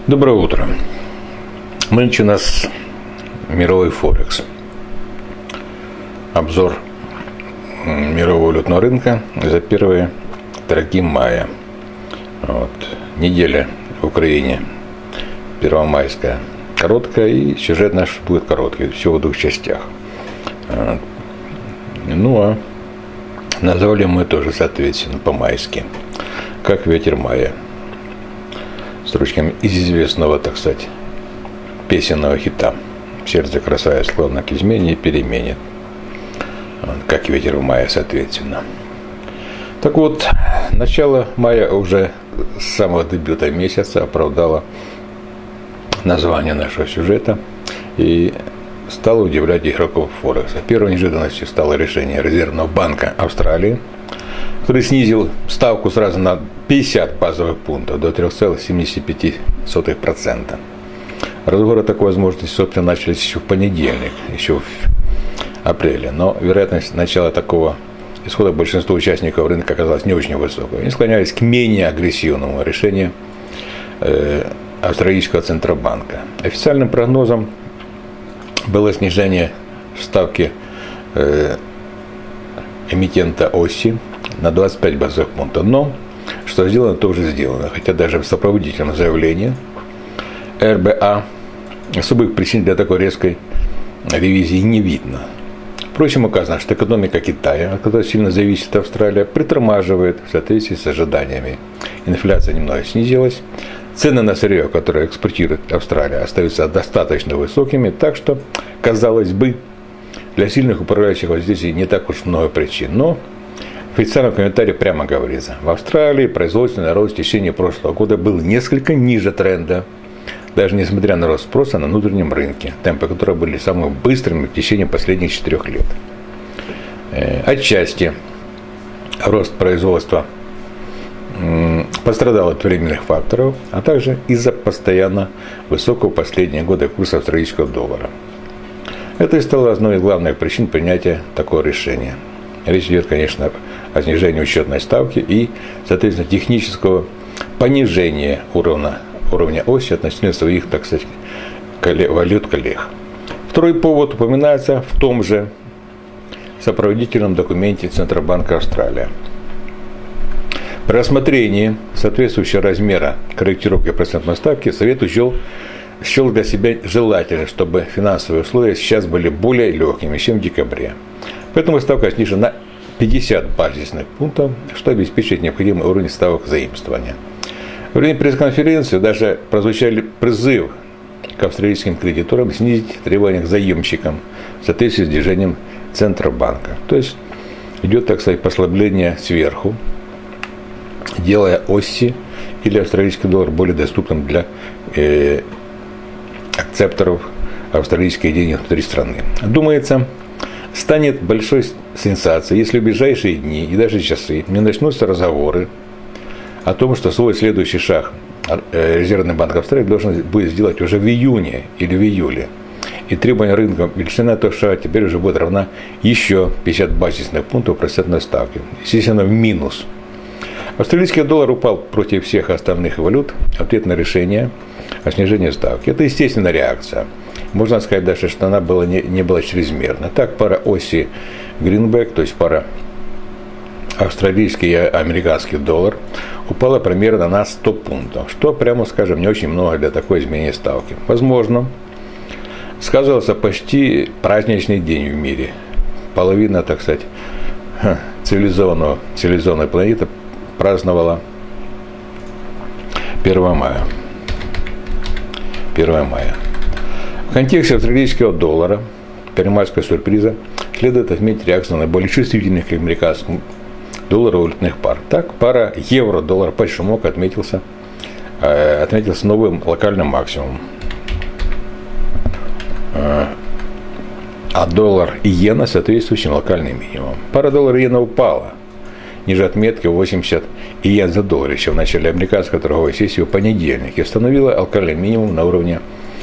Доброе утро. Нынче у нас мировой Форекс. Обзор мирового валютного рынка за первые торги мая. Неделя в Украине первомайская короткая, и сюжет наш будет короткий, всего в двух частях. Назвали мы тоже, соответственно, по-майски. Как ветер мая. Строчками из известного, так сказать, песенного хита. Сердце красавица склонно к измене и перемене. Как ветер в мае, соответственно. Так вот, начало мая уже с самого дебюта месяца оправдало название нашего сюжета и стало удивлять игроков Форекса. Первой неожиданностью стало решение Резервного банка Австралии, который снизил ставку сразу на 50 базовых пунктов до 3,75%. Разговоры о такой возможности, собственно, начались еще в понедельник, еще в апреле. Но вероятность начала такого исхода большинства участников рынка оказалась не очень высокой. Они склонялись к менее агрессивному решению австралийского Центробанка. Официальным прогнозом было снижение ставки эмитента ОСИ на 25 базовых пунктов. Но, что сделано, то уже сделано. Хотя даже в сопроводительном заявлении РБА особых причин для такой резкой ревизии не видно. Впрочем, указано, что экономика Китая, от которой сильно зависит Австралия, притормаживает в соответствии с ожиданиями. Инфляция немного снизилась. Цены на сырье, которое экспортирует Австралия, остаются достаточно высокими, так что, казалось бы, для сильных управляющих вот здесь и не так уж много причин. Но в официальном комментарии прямо говорится: в Австралии производственный рост в течение прошлого года был несколько ниже тренда, даже несмотря на рост спроса на внутреннем рынке, темпы которого были самыми быстрыми в течение последних 4 лет. Отчасти рост производства пострадал от временных факторов, а также из-за постоянно высокого в последние годы курса австралийского доллара. Это и стало одной из главных причин принятия такого решения. Речь идет, конечно, о снижении учетной ставки и, соответственно, технического понижения уровня оси относительно своих, так сказать, валют-коллег. Второй повод упоминается в том же сопроводительном документе Центробанка Австралии. При рассмотрении соответствующего размера корректировки процентной ставки Совет счел для себя желательно, чтобы финансовые условия сейчас были более легкими, чем в декабре. Поэтому ставка снижена на 50 базисных пунктов, что обеспечивает необходимый уровень ставок заимствования. Во время пресс-конференции даже прозвучали призыв к австралийским кредиторам снизить требования к заемщикам в соответствии с движением Центробанка. То есть идет, так сказать, послабление сверху, делая оси или австралийский доллар более доступным для акцепторов австралийской денег внутри страны. Думается, станет большой сенсацией, если в ближайшие дни и даже часы не начнутся разговоры о том, что свой следующий шаг Резервный банк Австралии должен будет сделать уже в июне или в июле. И требования рынка величина этого шага теперь уже будет равна еще 50 базисных пунктов процентной ставки. Естественно, в минус. Австралийский доллар упал против всех остальных валют в ответ на решение о снижении ставки. Это естественная реакция. Можно сказать даже, что она не была чрезмерна. Так, пара оси Гринбек, то есть пара австралийский и американский доллар, упала примерно на 100 пунктов, что, прямо скажем, не очень много для такой изменения ставки. Возможно, сказывался почти праздничный день в мире. Половина, так сказать, цивилизованной планеты праздновала 1 мая. 1 мая. В контексте австралийского доллара, первомайского сюрприза, следует отметить реакцию наиболее чувствительных к американскому доллару валютных пар. Так, пара евро-доллар под шумок отметился новым локальным максимумом. А доллар и иена соответствующим локальным минимумом. Пара доллара и иена упала ниже отметки 80 иен за доллар еще в начале американской торговой сессии в понедельник и установила локальный минимум на уровне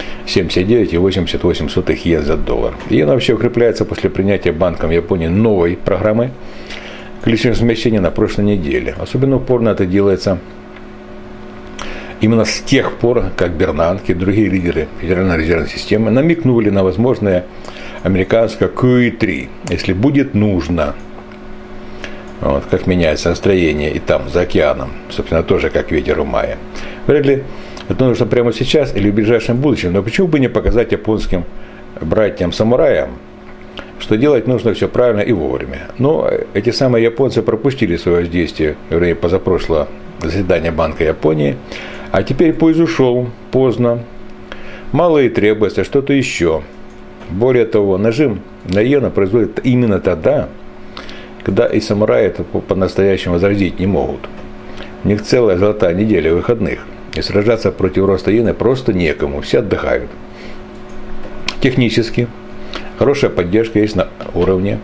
79,88 иен за доллар. Иена вообще укрепляется после принятия Банком Японии новой программы количественного смещения на прошлой неделе. Особенно упорно это делается именно с тех пор, как Бернанке и другие лидеры Федеральной резервной системы намекнули на возможное американское QE3, если будет нужно. Вот, как меняется настроение и там, за океаном, собственно, тоже как ветер у мая. Вряд ли это нужно прямо сейчас или в ближайшем будущем, но почему бы не показать японским братьям-самураям, что делать нужно все правильно и вовремя. Но эти самые японцы пропустили свое воздействие во время позапрошлого заседания Банка Японии, а теперь поезд ушел поздно. Мало и требуется что-то еще. Более того, нажим на иену производят именно тогда, когда и самураи это по-настоящему возродить не могут. У них целая золотая неделя выходных, и сражаться против роста иены просто некому, все отдыхают. Технически хорошая поддержка есть на уровне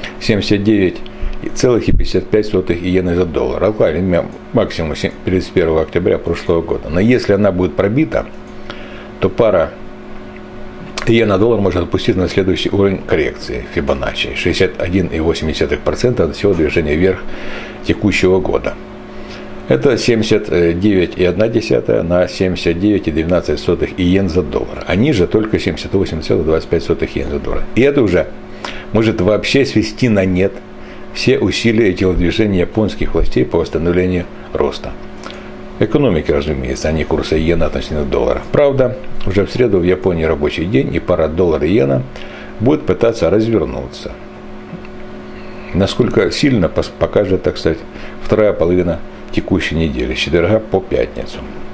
79,55 иены за доллар. Локальный максимум 31 октября прошлого года. Но если она будет пробита, то пара иена-доллар может опуститься на следующий уровень коррекции Фибоначчи 61,8% от всего движения вверх текущего года. Это 79,1 на 79,12 иен за доллар. А ниже только 78,25 иен за доллар. И это уже может вообще свести на нет все усилия и телодвижения японских властей по восстановлению роста. Экономики, разумеется, а не курса иена относительно доллара. Правда, уже в среду в Японии рабочий день, и пара доллара-иена будет пытаться развернуться. Насколько сильно покажет, так сказать, вторая половина текущей недели, с четверга по пятницу.